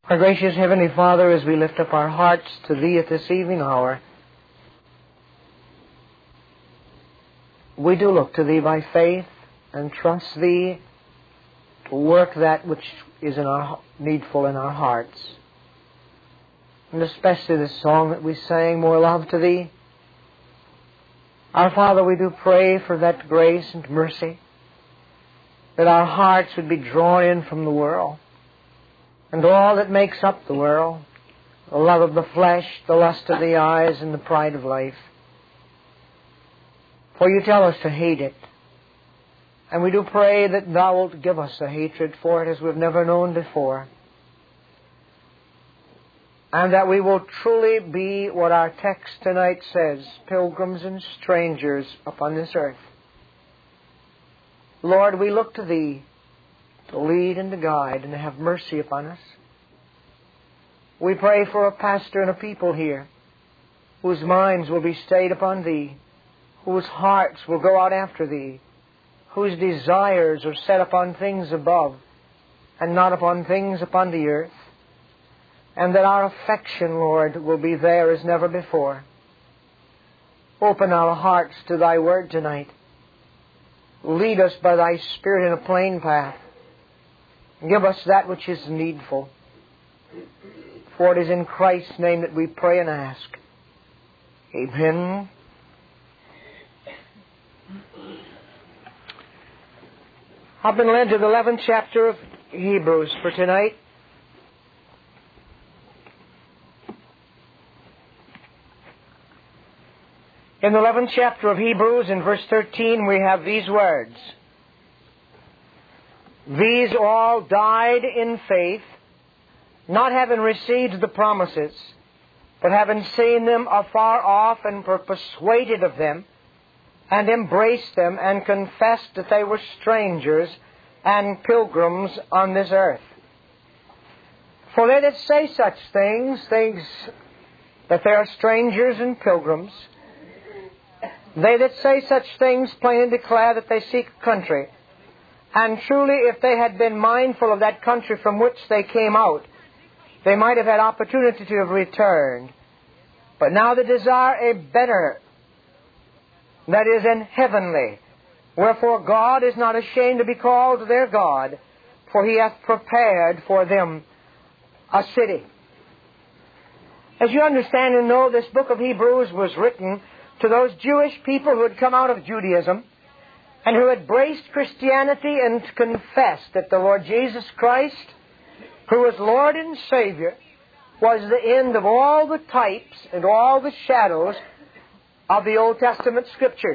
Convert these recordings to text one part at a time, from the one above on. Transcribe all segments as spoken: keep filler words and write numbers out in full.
Our gracious Heavenly Father, as we lift up our hearts to Thee at this evening hour, we do look to Thee by faith and trust Thee to work that which is in our needful in our hearts. And especially this song that we sang, More Love to Thee. Our Father, we do pray for that grace and mercy, that our hearts would be drawn in from the world and all that makes up the world, the love of the flesh, the lust of the eyes, and the pride of life. For You tell us to hate it. And we do pray that Thou wilt give us a hatred for it as we've never known before. And that we will truly be what our text tonight says, pilgrims and strangers upon this earth. Lord, we look to Thee to lead and to guide and to have mercy upon us. We pray for a pastor and a people here whose minds will be stayed upon Thee, whose hearts will go out after Thee, whose desires are set upon things above and not upon things upon the earth, and that our affection, Lord, will be there as never before. Open our hearts to Thy Word tonight. Lead us by Thy Spirit in a plain path. Give us that which is needful. For it is in Christ's name that we pray and ask. Amen. I've been led to the eleventh chapter of Hebrews for tonight. In the eleventh chapter of Hebrews, in verse thirteen, we have these words. These all died in faith, not having received the promises, but having seen them afar off and were persuaded of them, and embraced them, and confessed that they were strangers and pilgrims on this earth. For they that say such things, things that they are strangers and pilgrims, they that say such things plainly declare that they seek a country. And truly, if they had been mindful of that country from which they came out, they might have had opportunity to have returned. But now they desire a better, that is, an heavenly. Wherefore God is not ashamed to be called their God, for He hath prepared for them a city. As you understand and know, this book of Hebrews was written to those Jewish people who had come out of Judaism and who had embraced Christianity and confessed that the Lord Jesus Christ, who was Lord and Savior, was the end of all the types and all the shadows of the Old Testament Scriptures.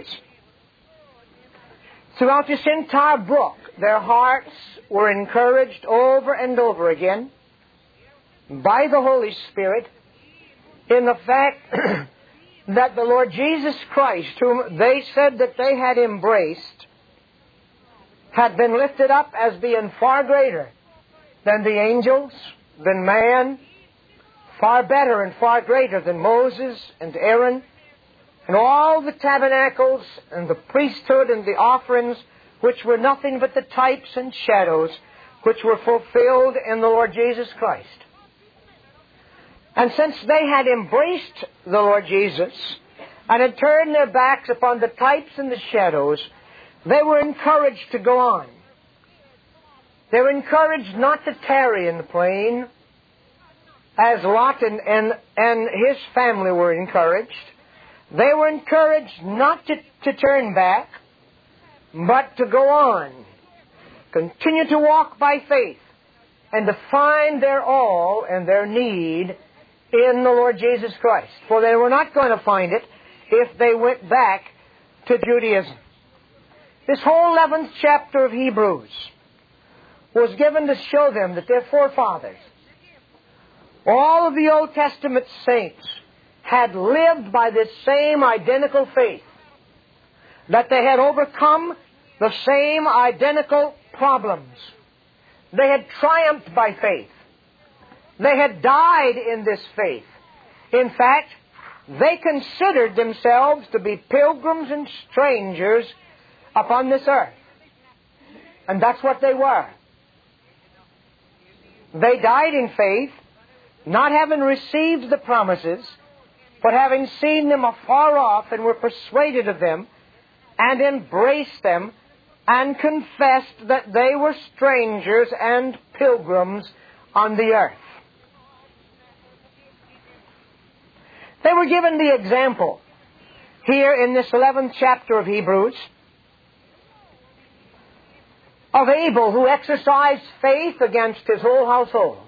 Throughout this entire book, their hearts were encouraged over and over again by the Holy Spirit in the fact that the Lord Jesus Christ, whom they said that they had embraced, had been lifted up as being far greater than the angels, than man, far better and far greater than Moses and Aaron, and all the tabernacles and the priesthood and the offerings, which were nothing but the types and shadows which were fulfilled in the Lord Jesus Christ. And since they had embraced the Lord Jesus and had turned their backs upon the types and the shadows, they were encouraged to go on. They were encouraged not to tarry in the plain, as Lot and, and, and his family were encouraged. They were encouraged not to, to turn back, but to go on. Continue to walk by faith and to find their all and their need in the Lord Jesus Christ. For they were not going to find it if they went back to Judaism. This whole eleventh chapter of Hebrews was given to show them that their forefathers, all of the Old Testament saints, had lived by this same identical faith, that they had overcome the same identical problems. They had triumphed by faith. They had died in this faith. In fact, they considered themselves to be pilgrims and strangers upon this earth. And that's what they were. They died in faith, not having received the promises, but having seen them afar off and were persuaded of them, and embraced them, and confessed that they were strangers and pilgrims on the earth. They were given the example here in this eleventh chapter of Hebrews of Abel, who exercised faith against his whole household.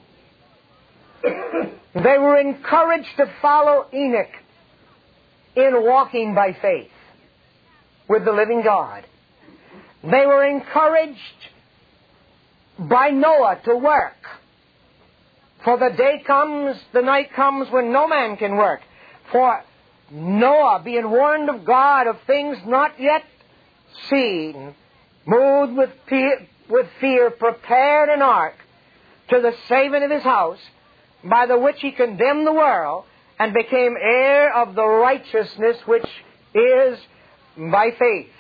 They were encouraged to follow Enoch in walking by faith with the living God. They were encouraged by Noah to work. For the day comes, the night comes when no man can work. For Noah, being warned of God of things not yet seen, moved with fear, with fear, prepared an ark to the saving of his house, by the which he condemned the world, and became heir of the righteousness which is by faith.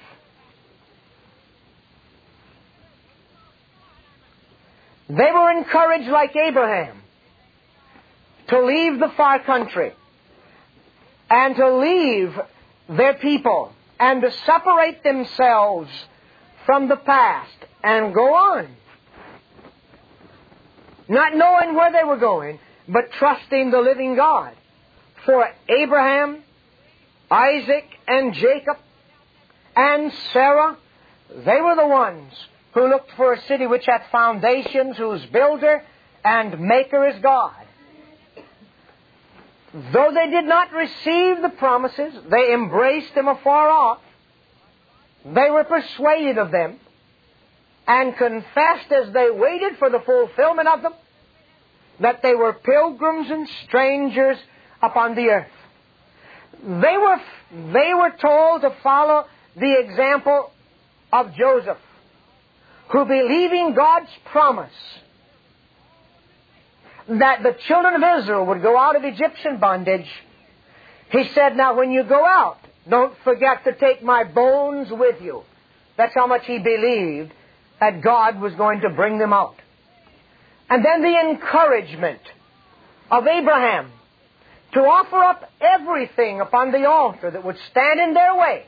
They were encouraged, like Abraham, to leave the far country and to leave their people and to separate themselves from the past and go on. Not knowing where they were going, but trusting the living God. For Abraham, Isaac, and Jacob, and Sarah, they were the ones who looked for a city which hath foundations, whose builder and maker is God. Though they did not receive the promises, they embraced them afar off. They were persuaded of them, and confessed as they waited for the fulfillment of them, that they were pilgrims and strangers upon the earth. They were, they were told to follow the example of Joseph, who, believing God's promise that the children of Israel would go out of Egyptian bondage, he said, now when you go out, don't forget to take my bones with you. That's how much he believed that God was going to bring them out. And then the encouragement of Abraham to offer up everything upon the altar that would stand in their way,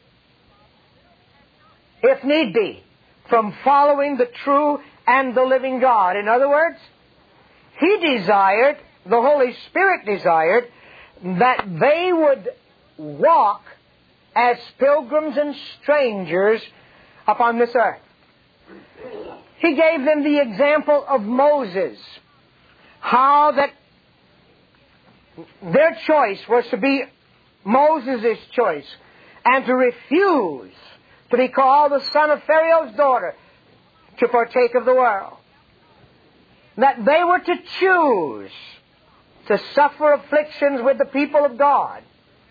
if need be, from following the true and the living God. In other words, he desired, the Holy Spirit desired, that they would walk as pilgrims and strangers upon this earth. He gave them the example of Moses, how that their choice was to be Moses' choice, and to refuse to be called the son of Pharaoh's daughter, to partake of the world. That they were to choose to suffer afflictions with the people of God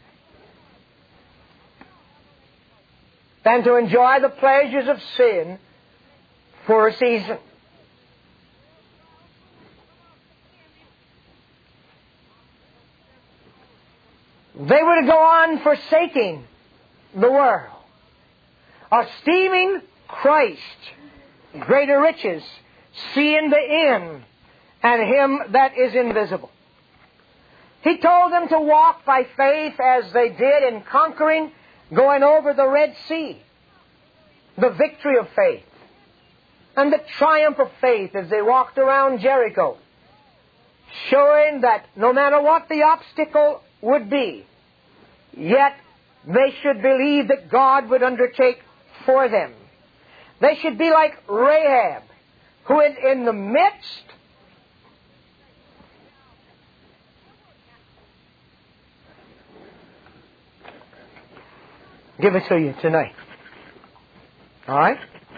than to enjoy the pleasures of sin for a season. They were to go on forsaking the world, esteeming Christ greater riches, seeing the end and Him that is invisible. He told them to walk by faith as they did in conquering, going over the Red Sea, the victory of faith, and the triumph of faith as they walked around Jericho, showing that no matter what the obstacle would be, yet they should believe that God would undertake for them. They should be like Rahab, who in, in the midst give it to you tonight. All right?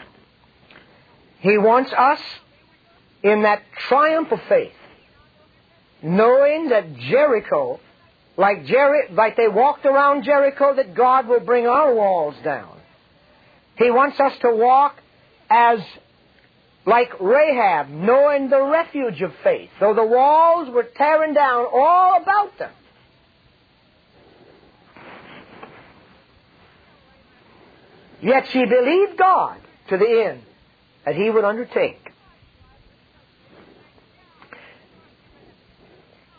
He wants us in that triumph of faith, knowing that Jericho, like, Jer- like they walked around Jericho, that God will bring our walls down. He wants us to walk as like Rahab, knowing the refuge of faith, though the walls were tearing down all about them. Yet she believed God to the end that He would undertake.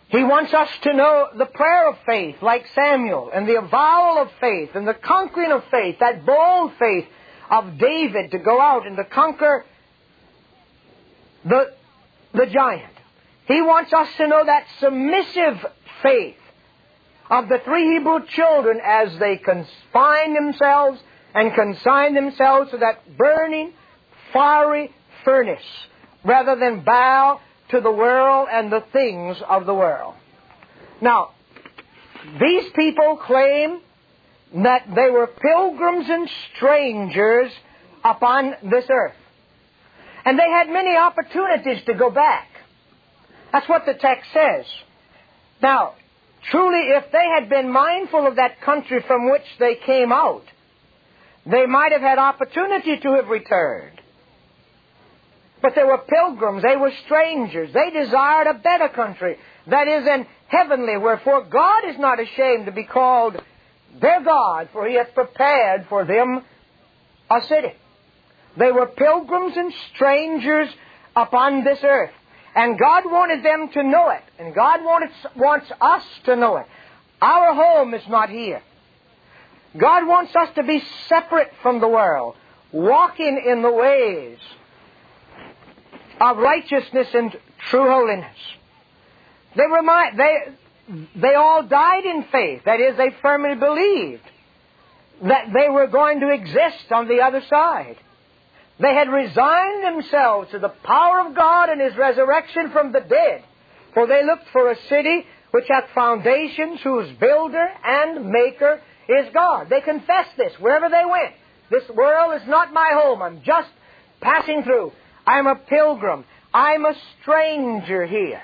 He wants us to know the prayer of faith, like Samuel, and the avowal of faith, and the conquering of faith, that bold faith of David to go out and to conquer the, the giant. He wants us to know that submissive faith of the three Hebrew children as they confine themselves and consign themselves to that burning, fiery furnace, rather than bow to the world and the things of the world. Now, these people claim that they were pilgrims and strangers upon this earth. And they had many opportunities to go back. That's what the text says. Now, truly, if they had been mindful of that country from which they came out, they might have had opportunity to have returned. But they were pilgrims, they were strangers. They desired a better country, that is, an heavenly, wherefore God is not ashamed to be called their God, for He hath prepared for them a city. They were pilgrims and strangers upon this earth. And God wanted them to know it. And God wanted, wants us to know it. Our home is not here. God wants us to be separate from the world, walking in the ways of righteousness and true holiness. They remind, they, they all died in faith. That is, they firmly believed that they were going to exist on the other side. They had resigned themselves to the power of God and His resurrection from the dead. For they looked for a city which hath foundations, whose builder and maker is God. They confessed this wherever they went. This world is not my home. I'm just passing through. I'm a pilgrim. I'm a stranger here.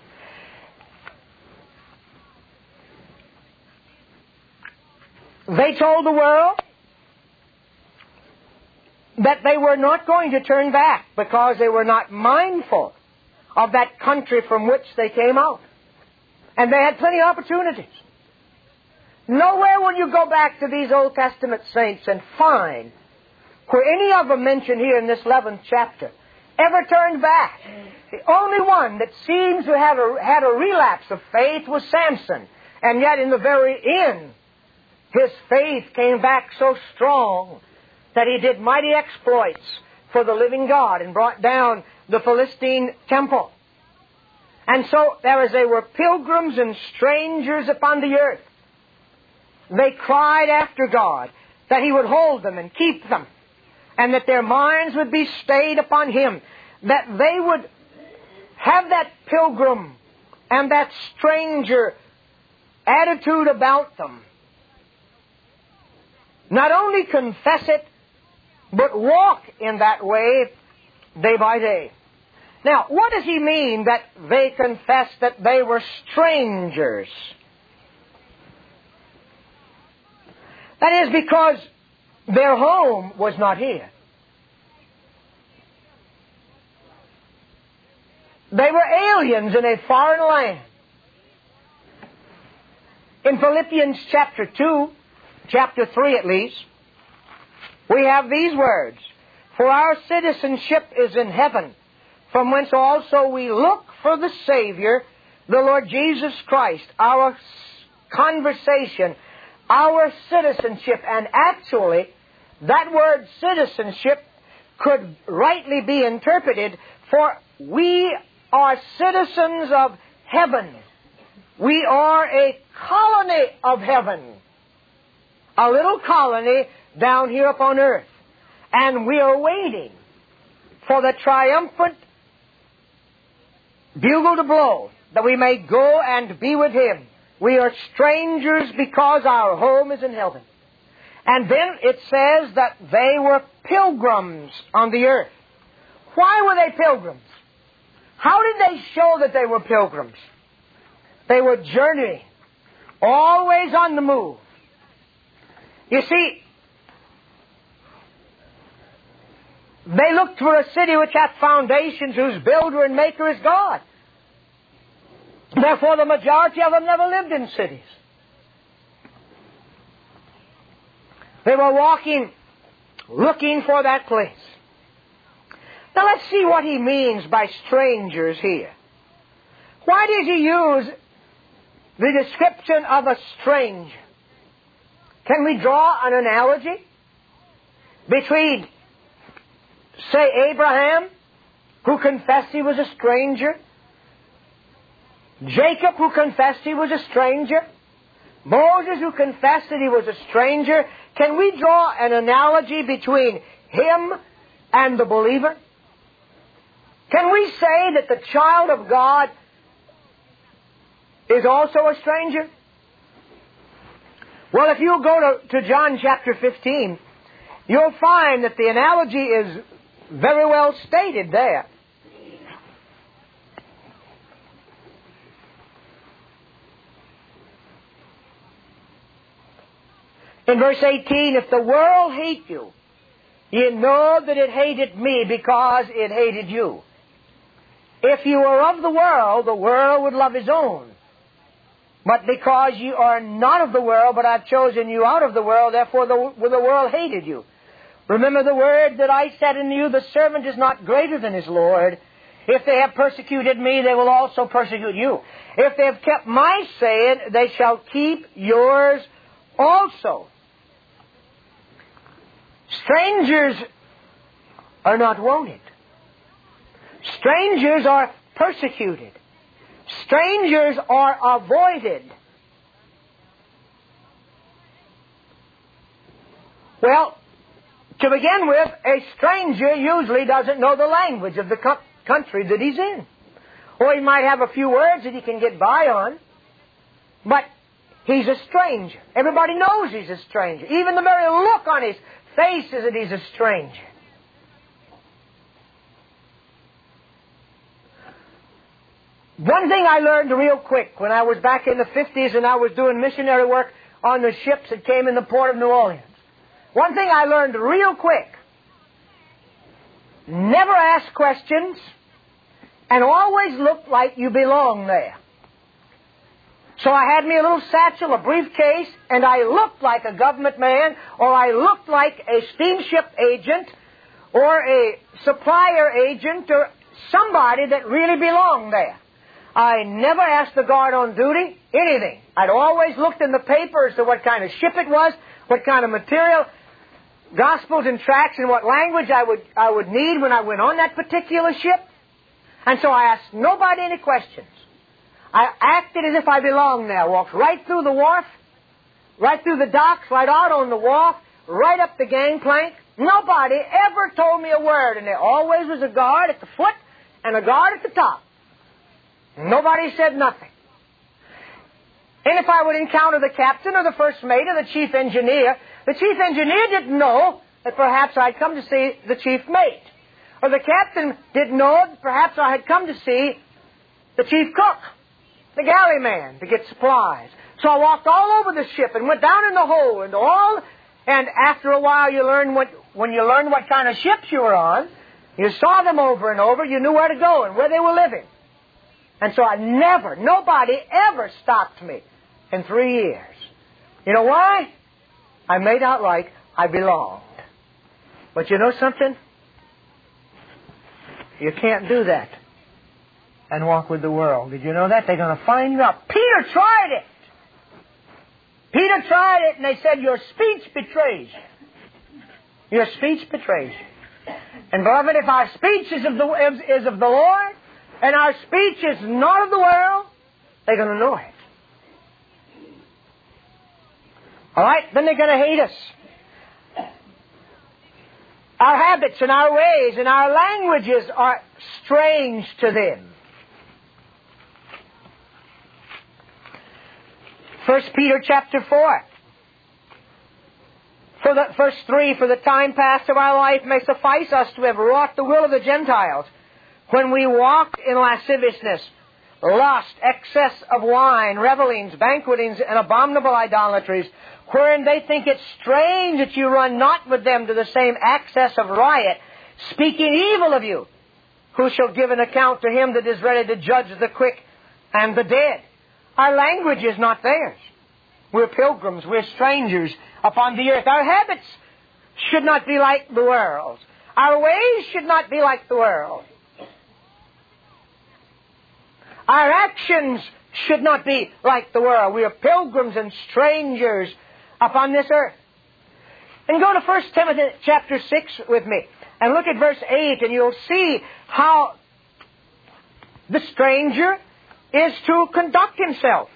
They told the world that they were not going to turn back because they were not mindful of that country from which they came out. And they had plenty of opportunities. Nowhere will you go back to these Old Testament saints and find where any of them mentioned here in this eleventh chapter ever turned back. The only one that seems to have a, had a relapse of faith was Samson. And yet in the very end, his faith came back so strong that he did mighty exploits for the living God and brought down the Philistine temple. And so, there as they were pilgrims and strangers upon the earth, they cried after God that He would hold them and keep them, and that their minds would be stayed upon Him, that they would have that pilgrim and that stranger attitude about them. Not only confess it, but walk in that way day by day. Now, what does he mean that they confessed that they were strangers? That is because their home was not here. They were aliens in a foreign land. In Philippians chapter two, chapter three at least, we have these words, "For our citizenship is in heaven, from whence also we look for the Savior, the Lord Jesus Christ," our conversation, our citizenship. And actually, that word citizenship could rightly be interpreted, for we are citizens of heaven. We are a colony of heaven. A little colony down here upon earth. And we are waiting for the triumphant bugle to blow, that we may go and be with Him. We are strangers because our home is in heaven. And then it says that they were pilgrims on the earth. Why were they pilgrims? How did they show that they were pilgrims? They were journeying, always on the move. You see, they looked for a city which hath foundations, whose builder and maker is God. Therefore, the majority of them never lived in cities. They were walking, looking for that place. Now let's see what he means by strangers here. Why does he use the description of a stranger. Can we draw an analogy between, say, Abraham, who confessed he was a stranger, Jacob, who confessed he was a stranger, Moses, who confessed that he was a stranger? Can we draw an analogy between him and the believer? Can we say that the child of God is also a stranger? Well, if you go to, to John chapter fifteen, you'll find that the analogy is very well stated there. In verse eighteen, if the world hate you, ye know that it hated me because it hated you. If you were of the world, the world would love his own. But because you are not of the world, but I've chosen you out of the world, therefore the, the world hated you. Remember the word that I said unto you, the servant is not greater than his Lord. If they have persecuted me, they will also persecute you. If they have kept my saying, they shall keep yours also. Strangers are not wanted. Strangers are persecuted. Strangers are avoided. Well, to begin with, a stranger usually doesn't know the language of the co- country that he's in. Or he might have a few words that he can get by on, but he's a stranger. Everybody knows he's a stranger. Even the very look on his face is that he's a stranger. One thing I learned real quick when I was back in the fifties and I was doing missionary work on the ships that came in the port of New Orleans. One thing I learned real quick: never ask questions and always look like you belong there. So I had me a little satchel, a briefcase, and I looked like a government man, or I looked like a steamship agent, or a supplier agent, or somebody that really belonged there. I never asked the guard on duty anything. I'd always looked in the paper as to what kind of ship it was, what kind of material, gospels and tracts, and what language I would I would need when I went on that particular ship. And so I asked nobody any questions. I acted as if I belonged there. Walked right through the wharf, right through the docks, right out on the wharf, right up the gangplank. Nobody ever told me a word, and there always was a guard at the foot and a guard at the top. Nobody said nothing. And if I would encounter the captain or the first mate or the chief engineer, the chief engineer didn't know that perhaps I'd come to see the chief mate. Or the captain didn't know that perhaps I had come to see the chief cook, the galley man, to get supplies. So I walked all over the ship and went down in the hold and all. And after a while, you learn what when you learned what kind of ships you were on, you saw them over and over. You knew where to go and where they were living. And so I never, nobody ever stopped me in three years. You know why? I made out like I belonged. But you know something? You can't do that and walk with the world. Did you know that? They're going to find you out. Peter tried it. Peter tried it, and they said, your speech betrays you. Your speech betrays you. And beloved, if our speech is of the, is of the Lord, and our speech is not of the world, they're going to know it. All right? Then they're going to hate us. Our habits and our ways and our languages are strange to them. First Peter chapter four. For the verse three, for the time past of our life may suffice us to have wrought the will of the Gentiles, when we walked in lasciviousness, lust, excess of wine, revellings, banquetings, and abominable idolatries, wherein they think it strange that you run not with them to the same excess of riot, speaking evil of you, who shall give an account to him that is ready to judge the quick and the dead. Our language is not theirs. We're pilgrims, we're strangers upon the earth. Our habits should not be like the world's. Our ways should not be like the world. Our actions should not be like the world. We are pilgrims and strangers upon this earth. And go to First Timothy chapter six with me and look at verse eight, and you'll see how the stranger is to conduct himself.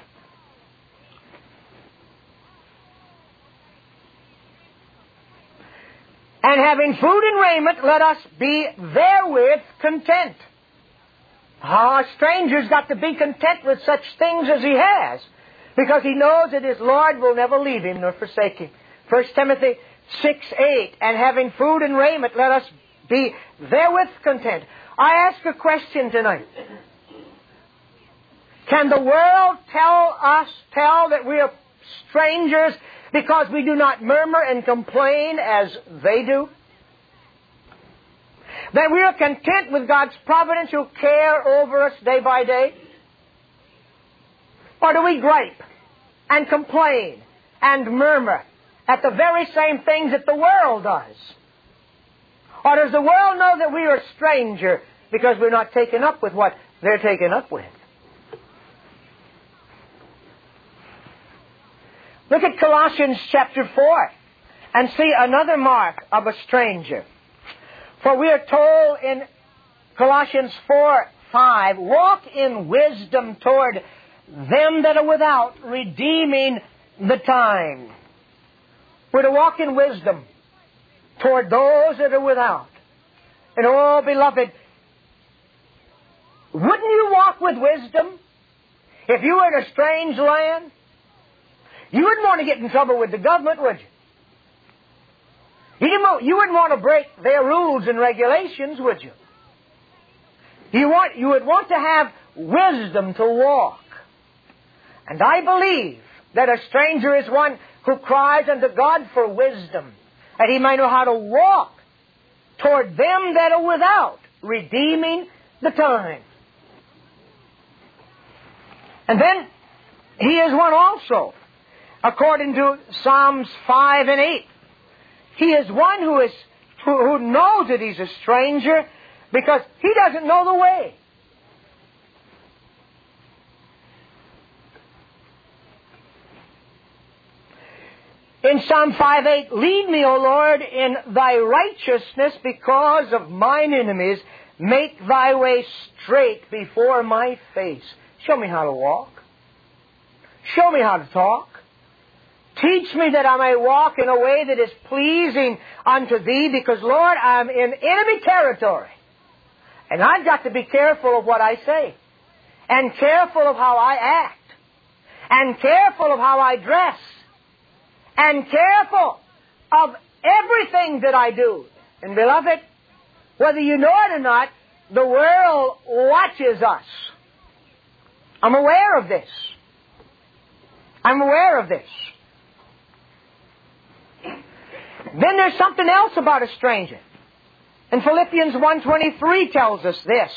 And having food and raiment, let us be therewith content. Our stranger's got to be content with such things as he has, because he knows that his Lord will never leave him nor forsake him. First Timothy six eight, and having food and raiment, let us be therewith content. I ask a question tonight. Can the world tell us, tell that we are strangers because we do not murmur and complain as they do? That we are content with God's providential care over us day by day? Or do we gripe and complain and murmur at the very same things that the world does? Or does the world know that we are a stranger because we're not taken up with what they're taken up with? Look at Colossians chapter four and see another mark of a stranger. For we are told in Colossians four five, walk in wisdom toward them that are without, redeeming the time. We're to walk in wisdom toward those that are without. And oh, beloved, wouldn't you walk with wisdom if you were in a strange land? You wouldn't want to get in trouble with the government, would you? You, didn't, you wouldn't want to break their rules and regulations, would you? You, want, you would want to have wisdom to walk. And I believe that a stranger is one who cries unto God for wisdom, that he might know how to walk toward them that are without, redeeming the time. And then he is one also, according to Psalms five and eight. He is one who is who, who knows that he's a stranger because he doesn't know the way. In Psalm five eight, lead me, O Lord, in thy righteousness because of mine enemies. Make thy way straight before my face. Show me how to walk. Show me how to talk. Teach me that I may walk in a way that is pleasing unto Thee, because, Lord, I'm in enemy territory. And I've got to be careful of what I say, and careful of how I act, and careful of how I dress, and careful of everything that I do. And, beloved, whether you know it or not, the world watches us. I'm aware of this. I'm aware of this. Then there's something else about a stranger. And Philippians one twenty-three tells us this.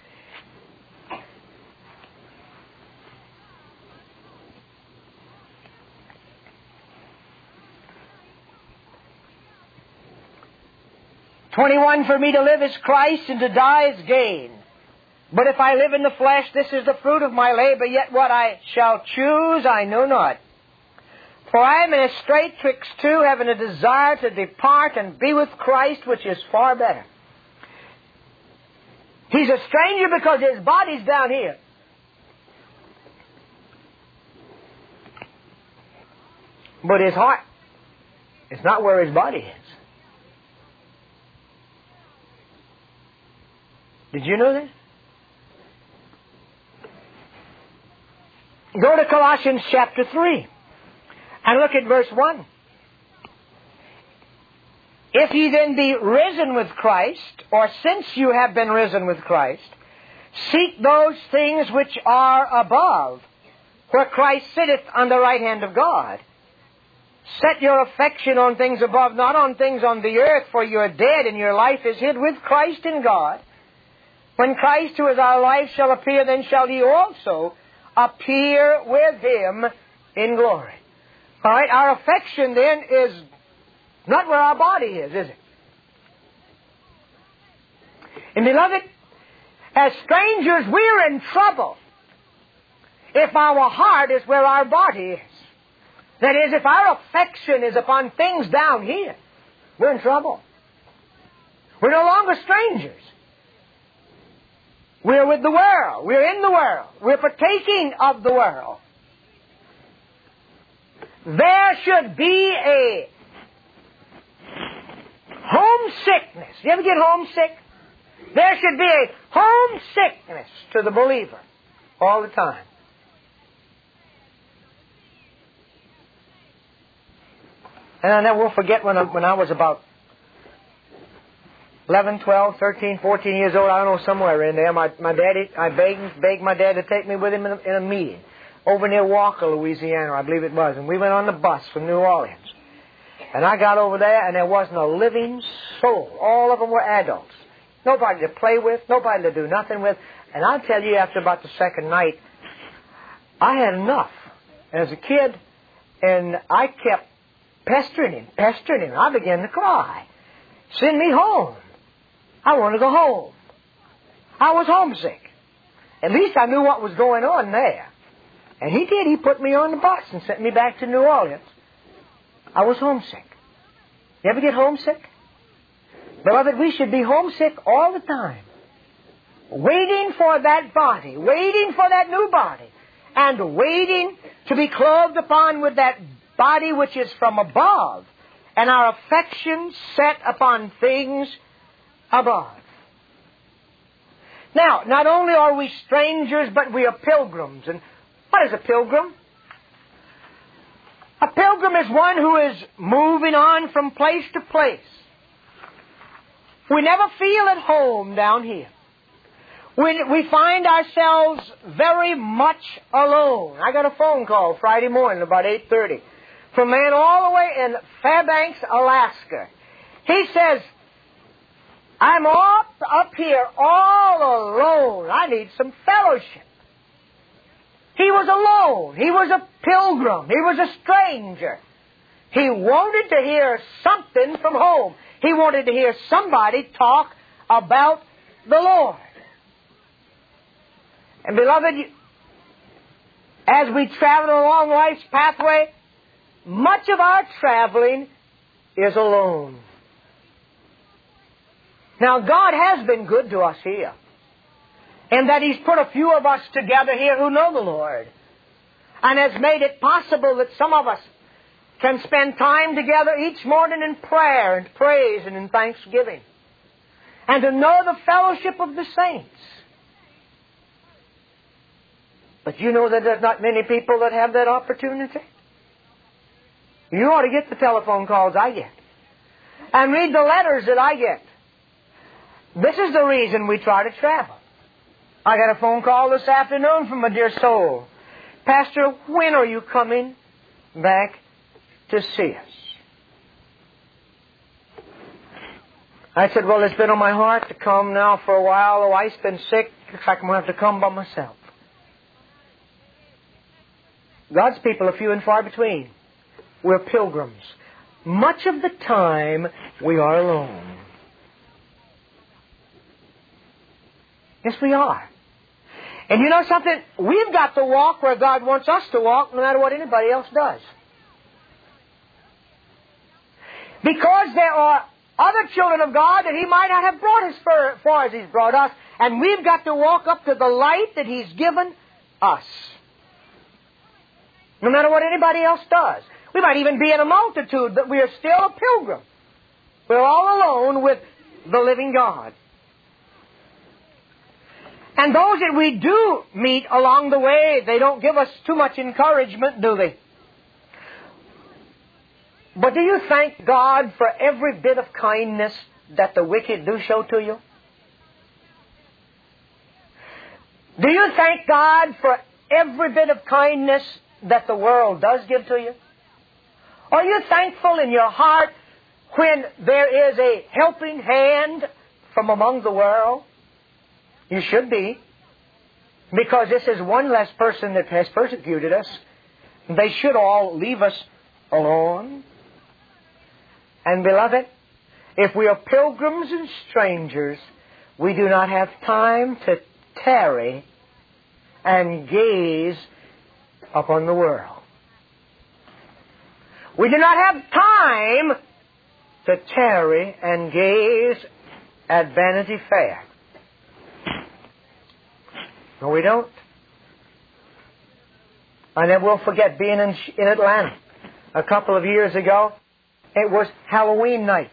twenty-one, for me to live is Christ, and to die is gain. But if I live in the flesh, this is the fruit of my labor, yet what I shall choose I know not. For I am in a strait twixt two, having a desire to depart and be with Christ, which is far better. He's a stranger because his body's down here. But his heart is not where his body is. Did you know this? Go to Colossians chapter three and look at verse one. If ye then be risen with Christ, or since you have been risen with Christ, seek those things which are above, where Christ sitteth on the right hand of God. Set your affection on things above, not on things on the earth, for you are dead, and your life is hid with Christ in God. When Christ, who is our life, shall appear, then shall ye also appear with Him in glory. All right, our affection then is not where our body is, is it? And beloved, as strangers, we're in trouble if our heart is where our body is. That is, if our affection is upon things down here, we're in trouble. We're no longer strangers. We're with the world. We're in the world. We're partaking of the world. There should be a homesickness. You ever get homesick? There should be a homesickness to the believer all the time. And I never will forget when I, when I was about eleven, twelve, thirteen, fourteen years old, I don't know, somewhere in there, my, my daddy, I begged, begged my dad to take me with him in a, in a meeting over near Walker, Louisiana, I believe it was. And we went on the bus from New Orleans. And I got over there, and there wasn't a living soul. All of them were adults. Nobody to play with, nobody to do nothing with. And I'll tell you, after about the second night, I had enough as a kid, and I kept pestering him, pestering him. I began to cry. Send me home. I want to go home. I was homesick. At least I knew what was going on there. And he did. He put me on the bus and sent me back to New Orleans. I was homesick. You ever get homesick? Beloved, we should be homesick all the time. Waiting for that body. Waiting for that new body. And waiting to be clothed upon with that body which is from above. And our affections set upon things above. Now, not only are we strangers, but we are pilgrims. And what is a pilgrim? A pilgrim is one who is moving on from place to place. We never feel at home down here. We, we find ourselves very much alone. I got a phone call Friday morning about eight thirty from a man all the way in Fairbanks, Alaska. He says, I'm up, up here all alone. I need some fellowship. He was alone. He was a pilgrim. He was a stranger. He wanted to hear something from home. He wanted to hear somebody talk about the Lord. And beloved, as we travel along life's pathway, much of our traveling is alone. Now, God has been good to us here, in that He's put a few of us together here who know the Lord, and has made it possible that some of us can spend time together each morning in prayer and praise and in thanksgiving, and to know the fellowship of the saints. But you know that there's not many people that have that opportunity. You ought to get the telephone calls I get, and read the letters that I get. This is the reason we try to travel. I got a phone call this afternoon from a dear soul. Pastor, when are you coming back to see us? I said, well, it's been on my heart to come now for a while. The wife's been sick. Looks like I'm going to have to come by myself. God's people are few and far between. We're pilgrims. Much of the time, we are alone. Yes, we are. And you know something? We've got to walk where God wants us to walk, no matter what anybody else does. Because there are other children of God that He might not have brought as far as He's brought us, and we've got to walk up to the light that He's given us. No matter what anybody else does. We might even be in a multitude, but we are still a pilgrim. We're all alone with the living God. And those that we do meet along the way, they don't give us too much encouragement, do they? But do you thank God for every bit of kindness that the wicked do show to you? Do you thank God for every bit of kindness that the world does give to you? Are you thankful in your heart when there is a helping hand from among the world? You should be. Because this is one less person that has persecuted us. They should all leave us alone. And beloved, if we are pilgrims and strangers, we do not have time to tarry and gaze upon the world. We do not have time to tarry and gaze at Vanity Fair. No, we don't. I never will forget being in, in Atlanta a couple of years ago. It was Halloween night.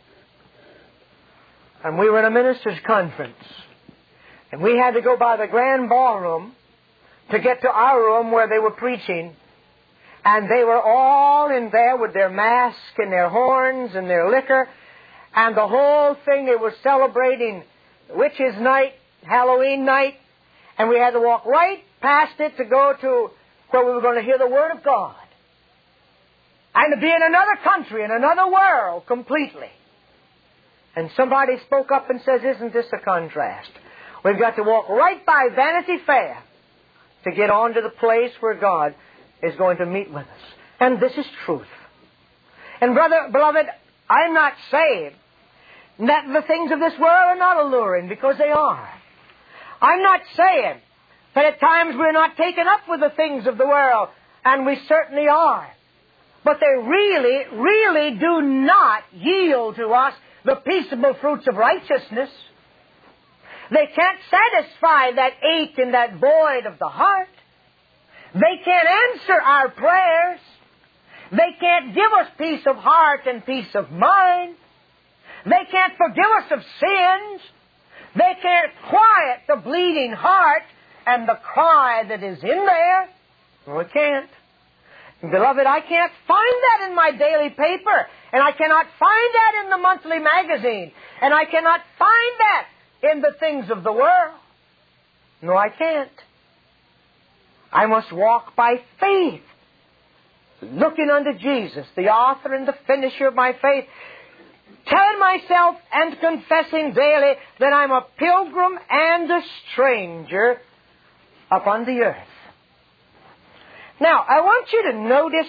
And we were in a minister's conference. And we had to go by the grand ballroom to get to our room where they were preaching. And they were all in there with their masks and their horns and their liquor. And the whole thing, they were celebrating Witches' Night, Halloween night. And we had to walk right past it to go to where we were going to hear the Word of God. And to be in another country, in another world, completely. And somebody spoke up and says, isn't this a contrast? We've got to walk right by Vanity Fair to get on to the place where God is going to meet with us. And this is truth. And brother, beloved, I'm not saying that the things of this world are not alluring, because they are. I'm not saying that at times we're not taken up with the things of the world, and we certainly are. But they really, really do not yield to us the peaceable fruits of righteousness. They can't satisfy that ache and that void of the heart. They can't answer our prayers. They can't give us peace of heart and peace of mind. They can't forgive us of sins. They can't quiet the bleeding heart and the cry that is in there. No, it can't. Beloved, I can't find that in my daily paper, and I cannot find that in the monthly magazine, and I cannot find that in the things of the world. No, I can't. I must walk by faith, looking unto Jesus, the author and the finisher of my faith, telling myself and confessing daily that I'm a pilgrim and a stranger upon the earth. Now, I want you to notice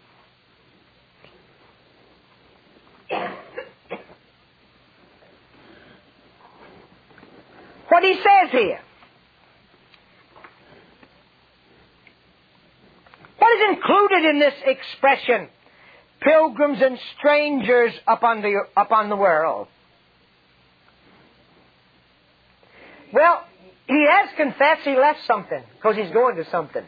what he says here. What is included in this expression, pilgrims and strangers upon the, upon the world? Well, he has confessed he left something, because he's going to something.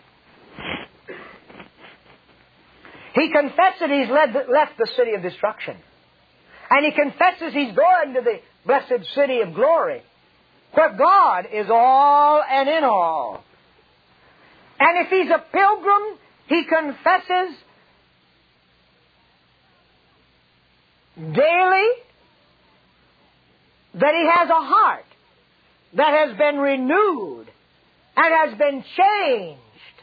He confessed that he's led, left the city of destruction. And he confesses he's going to the blessed city of glory, where God is all and in all. And if he's a pilgrim, he confesses daily that he has a heart that has been renewed and has been changed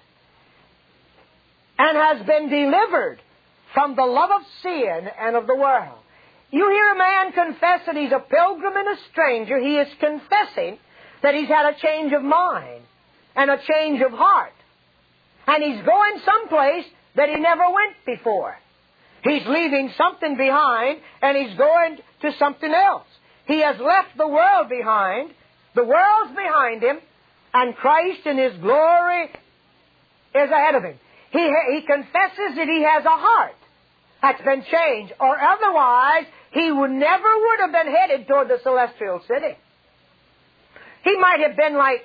and has been delivered from the love of sin and of the world. You hear a man confess that he's a pilgrim and a stranger, he is confessing that he's had a change of mind and a change of heart. And he's going someplace that he never went before. He's leaving something behind, and he's going to something else. He has left the world behind. The world's behind him, and Christ in His glory is ahead of him. He, he confesses that he has a heart that's been changed, or otherwise he would never would have been headed toward the celestial city. He might have been like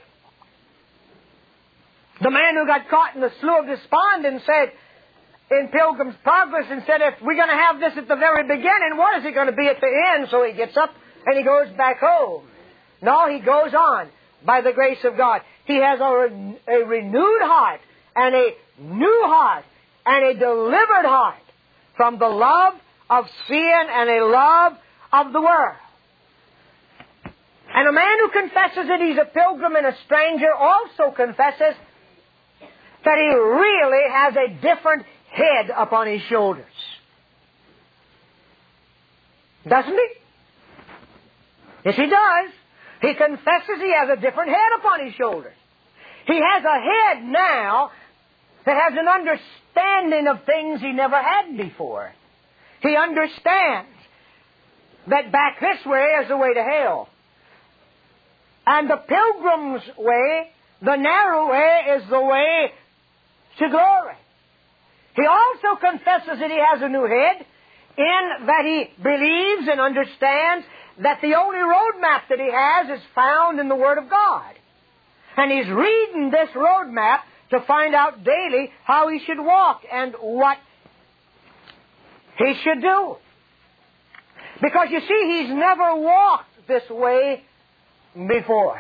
the man who got caught in the Slough of Despond and said, in Pilgrim's Progress, and said, if we're going to have this at the very beginning, what is it going to be at the end? So he gets up and he goes back home. No, he goes on by the grace of God. He has a, a renewed heart and a new heart and a delivered heart from the love of sin and a love of the world. And a man who confesses that he's a pilgrim and a stranger also confesses that he really has a different head upon his shoulders. Doesn't he? Yes, he does. He confesses he has a different head upon his shoulders. He has a head now that has an understanding of things he never had before. He understands that back this way is the way to hell. And the pilgrim's way, the narrow way, is the way to glory. He also confesses that he has a new head, in that he believes and understands that the only roadmap that he has is found in the Word of God. And he's reading this roadmap to find out daily how he should walk and what he should do. Because you see, he's never walked this way before.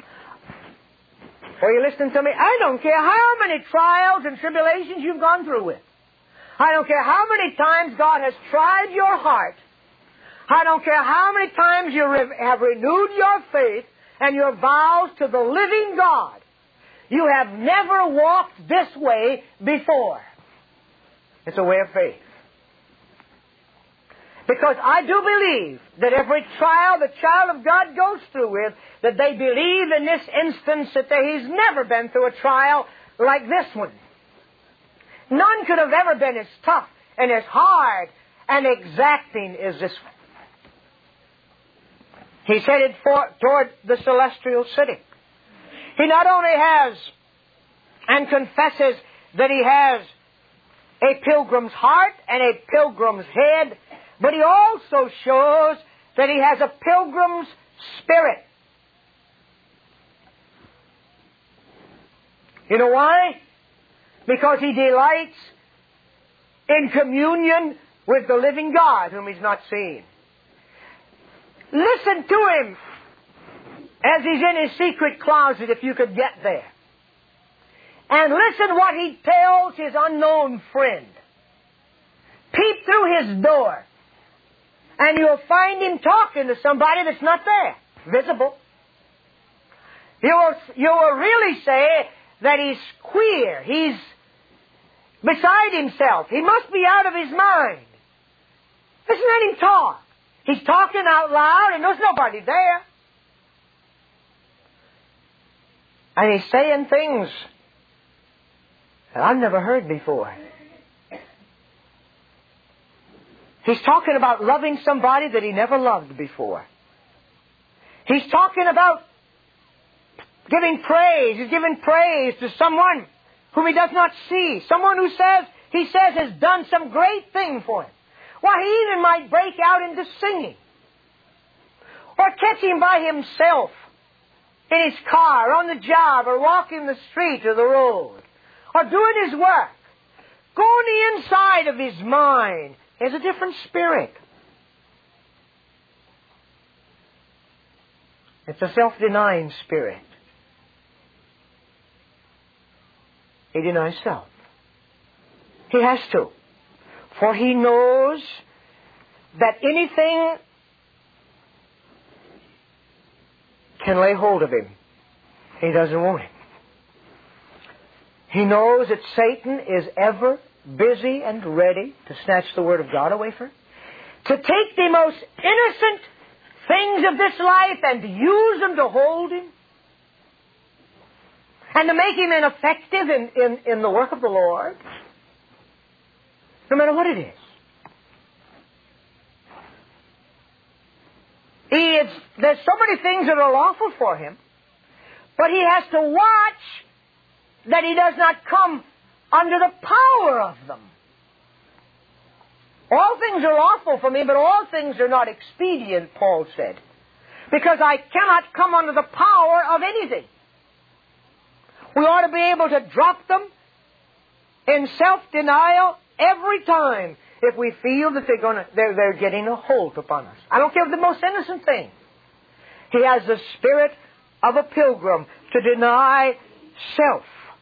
Are you listening to me? I don't care how many trials and tribulations you've gone through with. I don't care how many times God has tried your heart. I don't care how many times you re- have renewed your faith and your vows to the living God. You have never walked this way before. It's a way of faith. Because I do believe that every trial the child of God goes through with, that they believe in this instance that they, he's never been through a trial like this one. None could have ever been as tough and as hard and exacting as this one. He's headed for, toward the celestial city. He not only has and confesses that he has a pilgrim's heart and a pilgrim's head, but he also shows that he has a pilgrim's spirit. You know why? Because he delights in communion with the living God whom he's not seen. Listen to him as he's in his secret closet, if you could get there. And listen what he tells his unknown friend. Peep through his door, and you'll find him talking to somebody that's not there, visible. You will, you will really say that he's queer. He's beside himself. He must be out of his mind. Listen, let him talk. He's talking out loud, and there's nobody there. And he's saying things that I've never heard before. He's talking about loving somebody that he never loved before. He's talking about giving praise. He's giving praise to someone whom he does not see. Someone who says, he says has done some great thing for him. Why, he even might break out into singing. Or catch him by himself in his car, on the job, or walking the street or the road. Or doing his work. Go on the inside of his mind. There's a different spirit. It's a self-denying spirit. He denies self. He has to. For he knows that anything can lay hold of him. He doesn't want it. He knows that Satan is ever busy and ready to snatch the Word of God away from him. To take the most innocent things of this life and to use them to hold him. And to make him ineffective in, in, in the work of the Lord. No matter what it is. He is, there's so many things that are lawful for him, but he has to watch that he does not come under the power of them. All things are lawful for me, but all things are not expedient, Paul said, because I cannot come under the power of anything. We ought to be able to drop them in self-denial every time if we feel that they're going to, they're, they're getting a hold upon us. I don't care if the most innocent thing. He has the spirit of a pilgrim to deny self.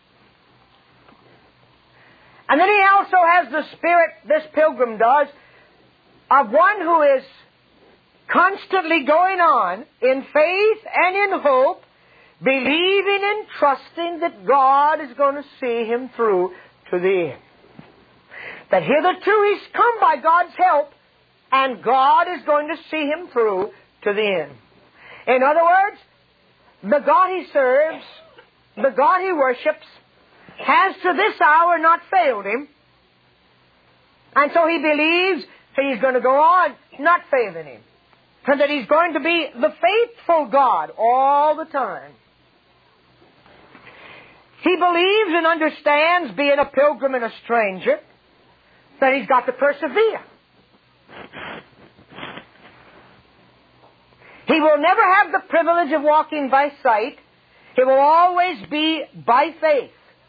And then he also has the spirit, this pilgrim does, of one who is constantly going on in faith and in hope, believing and trusting that God is going to see him through to the end. That hitherto he's come by God's help, and God is going to see him through to the end. In other words, the God he serves, the God he worships, has to this hour not failed him. And so he believes that he's going to go on not failing him. And that he's going to be the faithful God all the time. He believes and understands, being a pilgrim and a stranger, that he's got to persevere. He will never have the privilege of walking by sight. It will always be by faith.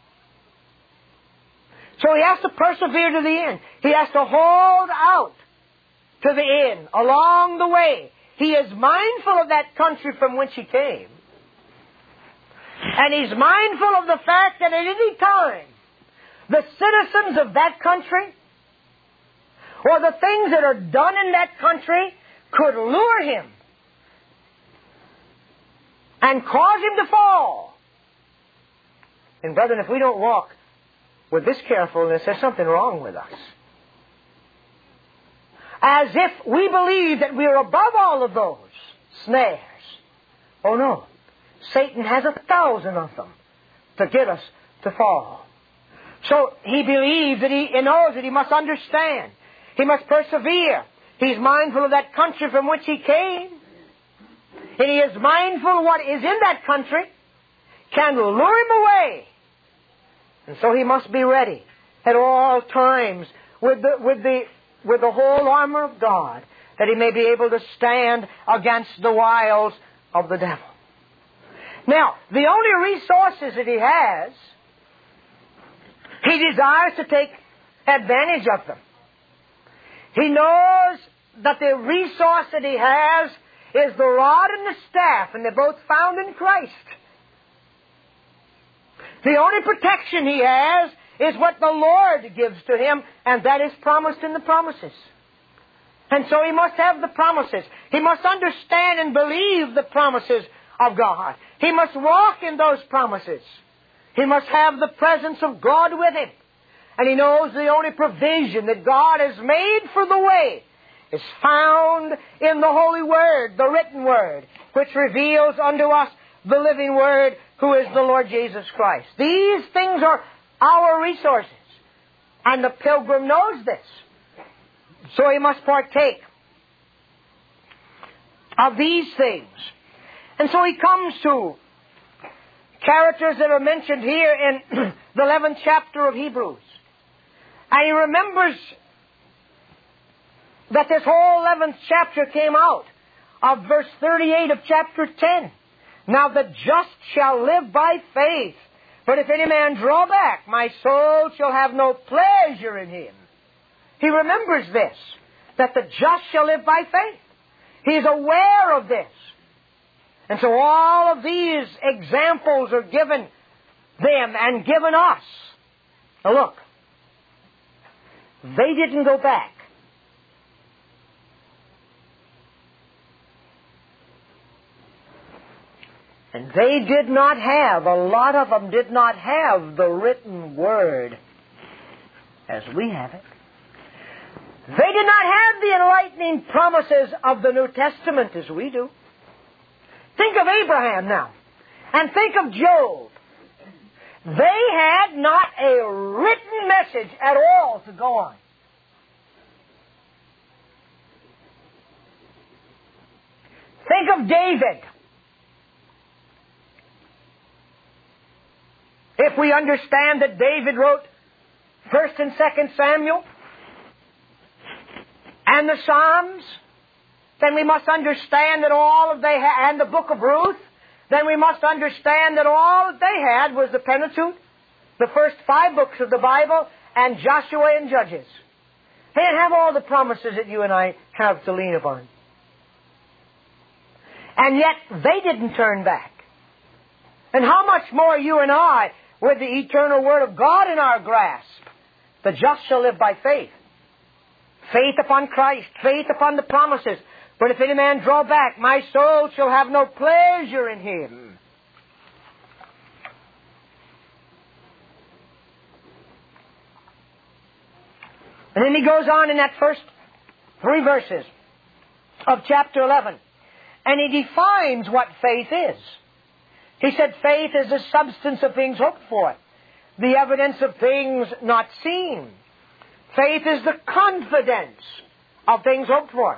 So he has to persevere to the end. He has to hold out to the end, along the way. He is mindful of that country from which he came. And he's mindful of the fact that at any time, the citizens of that country, or the things that are done in that country, could lure him and cause him to fall. And brethren, if we don't walk with this carefulness, there's something wrong with us. As if we believe that we are above all of those snares. Oh no. Satan has a thousand of them to get us to fall. So he believes that he, he knows that he must understand. He must persevere. He's mindful of that country from which he came. And he is mindful of what is in that country can lure him away. And so he must be ready at all times with the, with the, with the whole armor of God, that he may be able to stand against the wiles of the devil. Now, the only resources that he has, he desires to take advantage of them. He knows that the resource that he has is the rod and the staff, and they're both found in Christ. The only protection he has is what the Lord gives to him, and that is promised in the promises. And so he must have the promises. He must understand and believe the promises of God. He must walk in those promises. He must have the presence of God with him. And he knows the only provision that God has made for the way is found in the Holy Word, the written Word, which reveals unto us the living Word, who is the Lord Jesus Christ. These things are our resources. And the pilgrim knows this. So he must partake of these things. And so he comes to characters that are mentioned here in the eleventh chapter of Hebrews. And he remembers that this whole eleventh chapter came out of verse thirty-eight of chapter ten. Now the just shall live by faith. But if any man draw back, my soul shall have no pleasure in him. He remembers this, that the just shall live by faith. He is aware of this. And so all of these examples are given them and given us. Now look, they didn't go back. And they did not have, a lot of them did not have the written Word as we have it. They did not have the enlightening promises of the New Testament as we do. Think of Abraham now, and think of Job. They had not a written message at all to go on. Think of David. If we understand that David wrote First and Second Samuel and the Psalms, then we must understand that all that they had, and the book of Ruth, then we must understand that all that they had was the Pentateuch, the first five books of the Bible, and Joshua and Judges. They didn't have all the promises that you and I have to lean upon. And yet, they didn't turn back. And how much more you and I, with the eternal Word of God in our grasp, the just shall live by faith. Faith upon Christ, faith upon the promises. But if any man draw back, my soul shall have no pleasure in him. And then he goes on in that first three verses of chapter eleven. And he defines what faith is. He said faith is the substance of things hoped for, the evidence of things not seen. Faith is the confidence of things hoped for.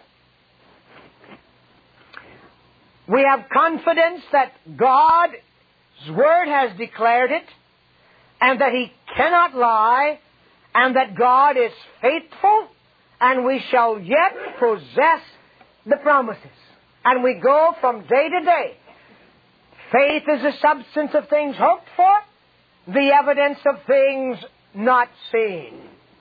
We have confidence that God's Word has declared it, and that He cannot lie, and that God is faithful, and we shall yet possess the promises. And we go from day to day. Faith is the substance of things hoped for, the evidence of things not seen.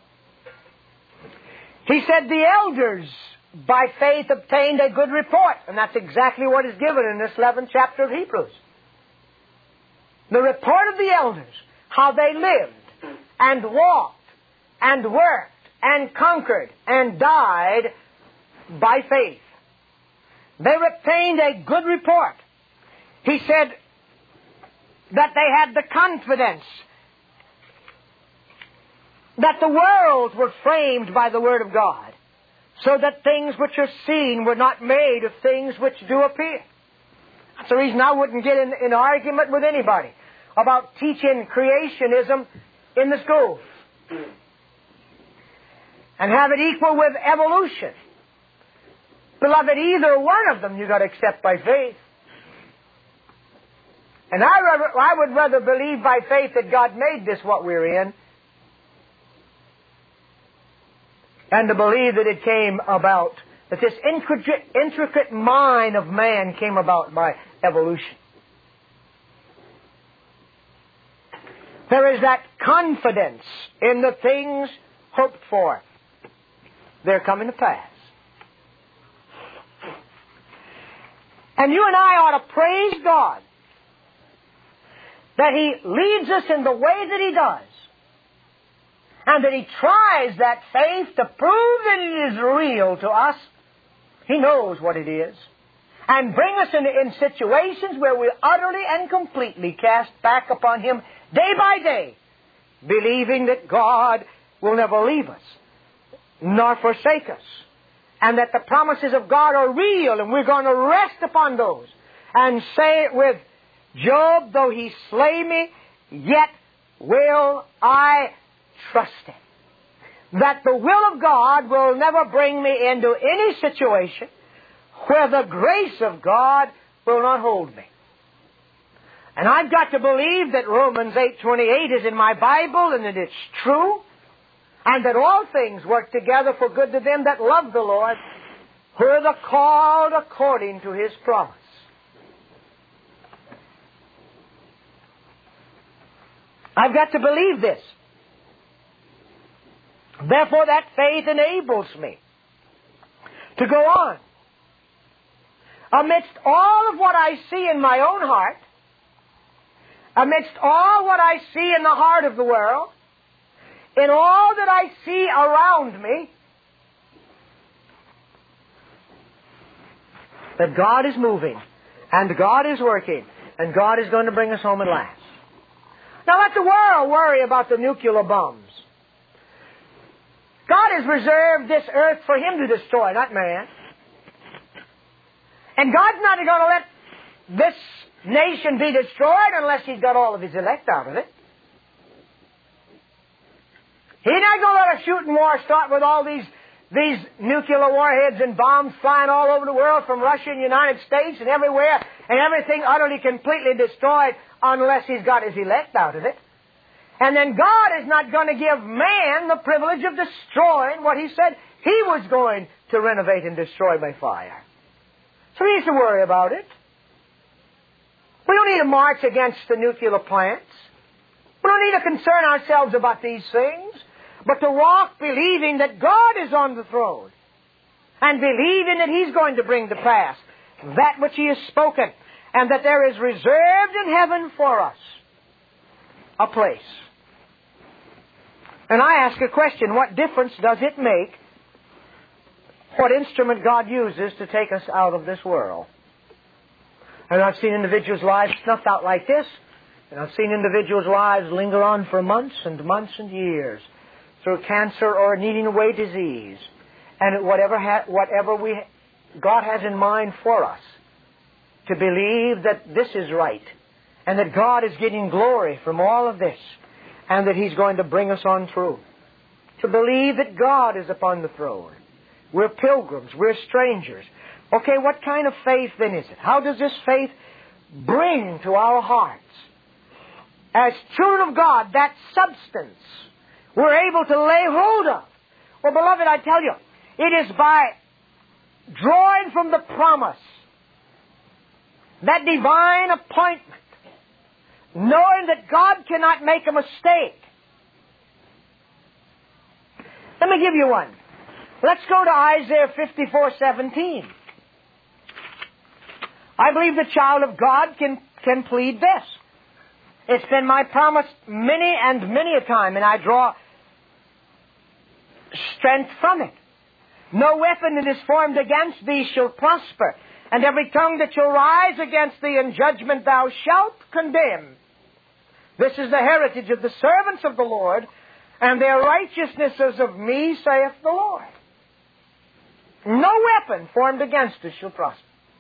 He said the elders by faith obtained a good report. And that's exactly what is given in this eleventh chapter of Hebrews. The report of the elders, how they lived and walked and worked and conquered and died by faith. They obtained a good report. He said that they had the confidence that the worlds were framed by the Word of God, so that things which are seen were not made of things which do appear. That's the reason I wouldn't get in, in argument with anybody about teaching creationism in the schools and have it equal with evolution. Beloved, either one of them you've got to accept by faith. And I, rather, I would rather believe by faith that God made this what we're in, and to believe that it came about, that this intricate, intricate mind of man came about by evolution. There is that confidence in the things hoped for. They're coming to pass. And you and I ought to praise God that He leads us in the way that He does, and that He tries that faith to prove that it is real to us. He knows what it is. And bring us in, in situations where we utterly and completely cast back upon Him day by day, believing that God will never leave us, nor forsake us, and that the promises of God are real, and we're going to rest upon those, and say it with Job, though He slay me, yet will I trust Him. That the will of God will never bring me into any situation where the grace of God will not hold me. And I've got to believe that Romans eight twenty-eight is in my Bible, and that it's true, and that all things work together for good to them that love the Lord, who are the called according to His promise. I've got to believe this. Therefore, that faith enables me to go on. Amidst all of what I see in my own heart, amidst all what I see in the heart of the world, in all that I see around me, that God is moving, and God is working, and God is going to bring us home at last. Now let the world worry about the nuclear bombs. God has reserved this earth for Him to destroy, not man. And God's not going to let this nation be destroyed unless He's got all of His elect out of it. He's not going to let a shooting war start with all these, these nuclear warheads and bombs flying all over the world from Russia and the United States and everywhere, and everything utterly, completely destroyed unless He's got His elect out of it. And then God is not going to give man the privilege of destroying what He said He was going to renovate and destroy by fire. So He needs to worry about it. We don't need to march against the nuclear plants. We don't need to concern ourselves about these things, but to walk believing that God is on the throne, and believing that He's going to bring to pass that which He has spoken, and that there is reserved in heaven for us a place. And I ask a question, what difference does it make what instrument God uses to take us out of this world? And I've seen individuals' lives snuffed out like this, and I've seen individuals' lives linger on for months and months and years through cancer or an eating away disease. And whatever, ha- whatever we, God has in mind for us, to believe that this is right, and that God is getting glory from all of this, and that He's going to bring us on through. To believe that God is upon the throne. We're pilgrims. We're strangers. Okay, what kind of faith then is it? How does this faith bring to our hearts as children of God, that substance we're able to lay hold of. Well, beloved, I tell you, it is by drawing from the promise, that divine appointment, knowing that God cannot make a mistake. Let me give you one. Let's go to Isaiah fifty-four seventeen. I believe the child of God can, can plead this. It's been my promise many and many a time, and I draw strength from it. No weapon that is formed against thee shall prosper, and every tongue that shall rise against thee in judgment thou shalt condemn. This is the heritage of the servants of the Lord, and their righteousness is of me, saith the Lord. No weapon formed against us shall prosper.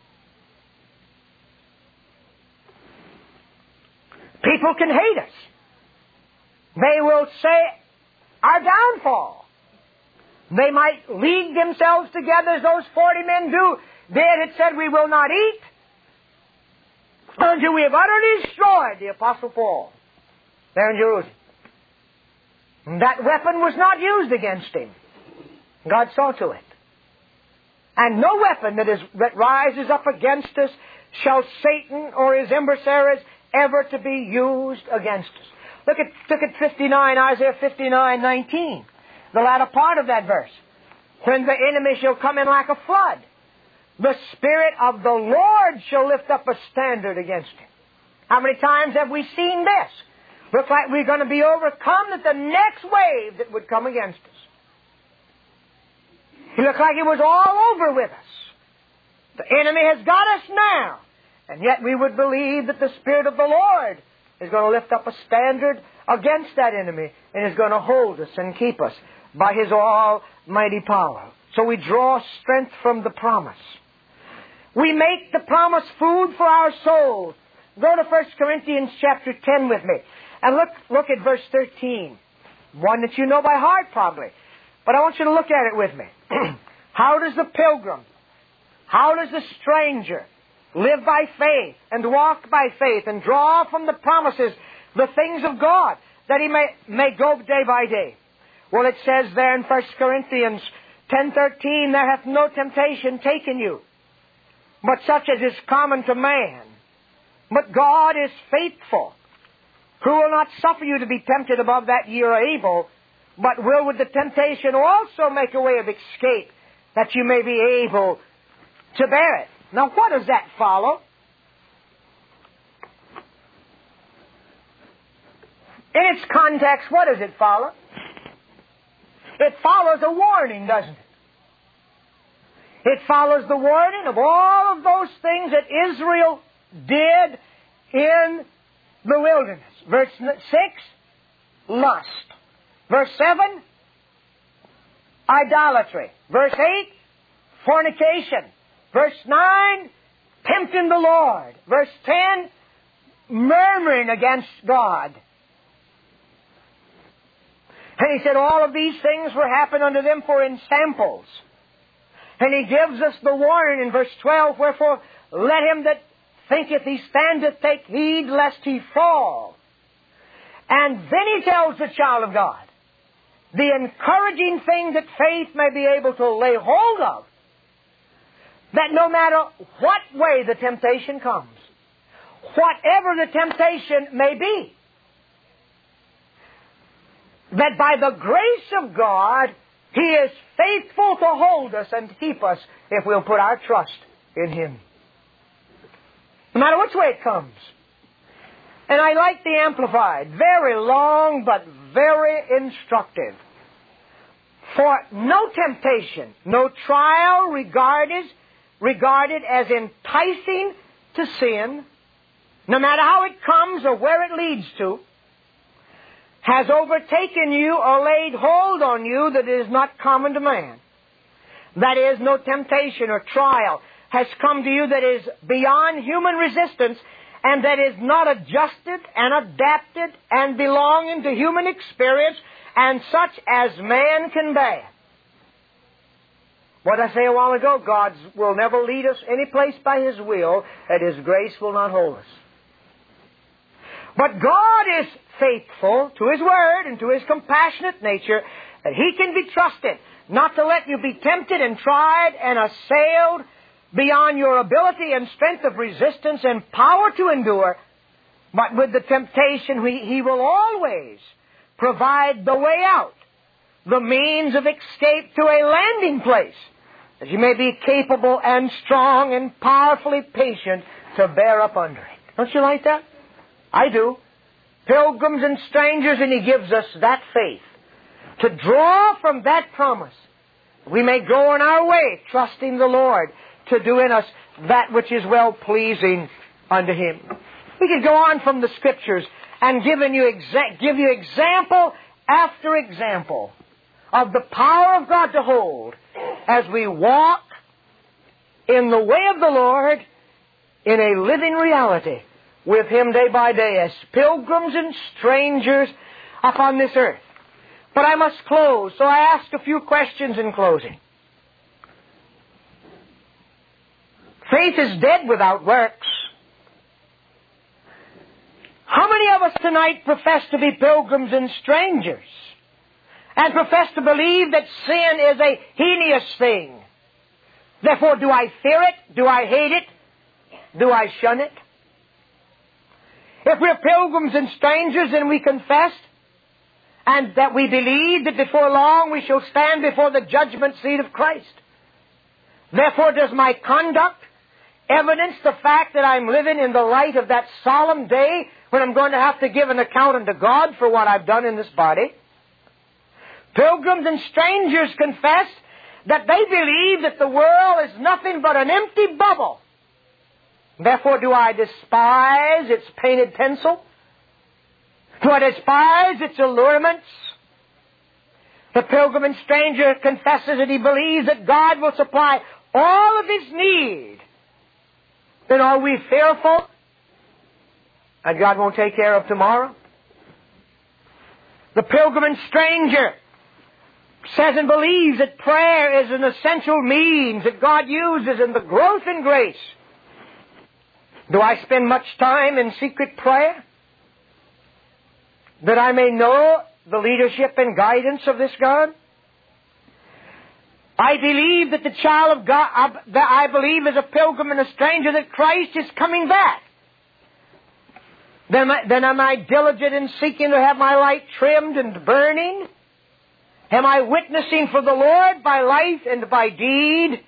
People can hate us. They will say our downfall. They might league themselves together as those forty men do. There it said, we will not eat until we have utterly destroyed the Apostle Paul there in Jerusalem. And that weapon was not used against him. God saw to it. And no weapon that is that rises up against us shall Satan or his emissaries ever to be used against us. Look at, look at fifty-nine, Isaiah fifty-nine nineteen. The latter part of that verse. When the enemy shall come in like a flood, the Spirit of the Lord shall lift up a standard against him. How many times have we seen this? Looks like we're going to be overcome at the next wave that would come against us. It looked like it was all over with us. The enemy has got us now. And yet we would believe that the Spirit of the Lord is going to lift up a standard against that enemy and is going to hold us and keep us by His almighty power. So we draw strength from the promise. We make the promise food for our souls. Go to First Corinthians chapter ten with me. And look, look at verse thirteen. One that you know by heart probably. But I want you to look at it with me. How does the pilgrim, how does the stranger live by faith and walk by faith and draw from the promises the things of God that he may, may go day by day? Well, it says there in First Corinthians ten thirteen, there hath no temptation taken you, but such as is common to man. But God is faithful, who will not suffer you to be tempted above that ye are able, but will with the temptation also make a way of escape, that you may be able to bear it. Now, what does that follow? In its context, what does it follow? It follows a warning, doesn't it? It follows the warning of all of those things that Israel did in the wilderness. Verse six, lust. Verse seven, idolatry. Verse eight, fornication. Verse nine, tempting the Lord. Verse ten, murmuring against God. And he said all of these things were happened unto them for in samples. And he gives us the warning in verse twelve, wherefore let him that thinketh he standeth take heed lest he fall. And then he tells the child of God the encouraging thing that faith may be able to lay hold of, that no matter what way the temptation comes, whatever the temptation may be, that by the grace of God, He is faithful to hold us and keep us if we'll put our trust in Him. No matter which way it comes. And I like the Amplified. Very long, but very instructive. For no temptation, no trial regarded, regarded as enticing to sin, no matter how it comes or where it leads to, has overtaken you or laid hold on you that is not common to man. That is, no temptation or trial has come to you that is beyond human resistance and that is not adjusted and adapted and belonging to human experience and such as man can bear. What I say a while ago, God will never lead us any place by His will that His grace will not hold us. But God is faithful to His Word and to His compassionate nature, that He can be trusted not to let you be tempted and tried and assailed beyond your ability and strength of resistance and power to endure, but with the temptation He, he will always provide the way out, the means of escape to a landing place, that you may be capable and strong and powerfully patient to bear up under it. Don't you like that? I do. Pilgrims and strangers, and He gives us that faith to draw from that promise. We may go on our way, trusting the Lord to do in us that which is well-pleasing unto Him. We could go on from the Scriptures and giving you exa- give you example after example of the power of God to hold as we walk in the way of the Lord in a living reality with Him day by day as pilgrims and strangers upon this earth. But I must close, so I ask a few questions in closing. Faith is dead without works. How many of us tonight profess to be pilgrims and strangers and profess to believe that sin is a heinous thing? Therefore, do I fear it? Do I hate it? Do I shun it? If we're pilgrims and strangers and we confess and that we believe that before long we shall stand before the judgment seat of Christ, therefore does my conduct evidence the fact that I'm living in the light of that solemn day when I'm going to have to give an account unto God for what I've done in this body? Pilgrims and strangers confess that they believe that the world is nothing but an empty bubble. Therefore, do I despise its painted pencil? Do I despise its allurements? The pilgrim and stranger confesses that he believes that God will supply all of his need. Then are we fearful that God won't take care of tomorrow? The pilgrim and stranger says and believes that prayer is an essential means that God uses in the growth in grace. Do I spend much time in secret prayer that I may know the leadership and guidance of this God? I believe that the child of God, that I believe as a pilgrim and a stranger that Christ is coming back. Then, then am I diligent in seeking to have my light trimmed and burning? Am I witnessing for the Lord by life and by deed?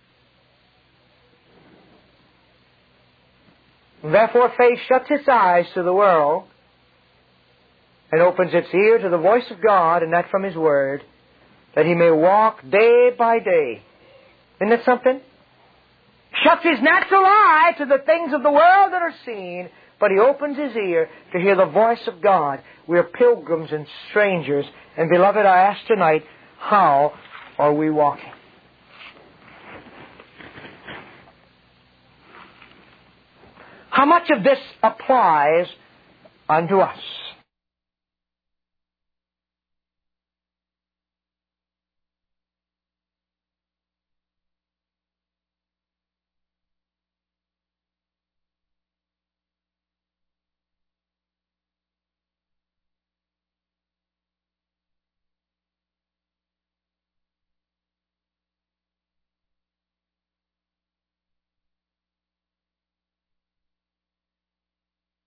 Therefore faith shuts its eyes to the world and opens its ear to the voice of God, and that from His Word, that he may walk day by day. Isn't that something? Shuts his natural eye to the things of the world that are seen, but he opens his ear to hear the voice of God. We are pilgrims and strangers. And beloved, I ask tonight, how are we walking? How much of this applies unto us?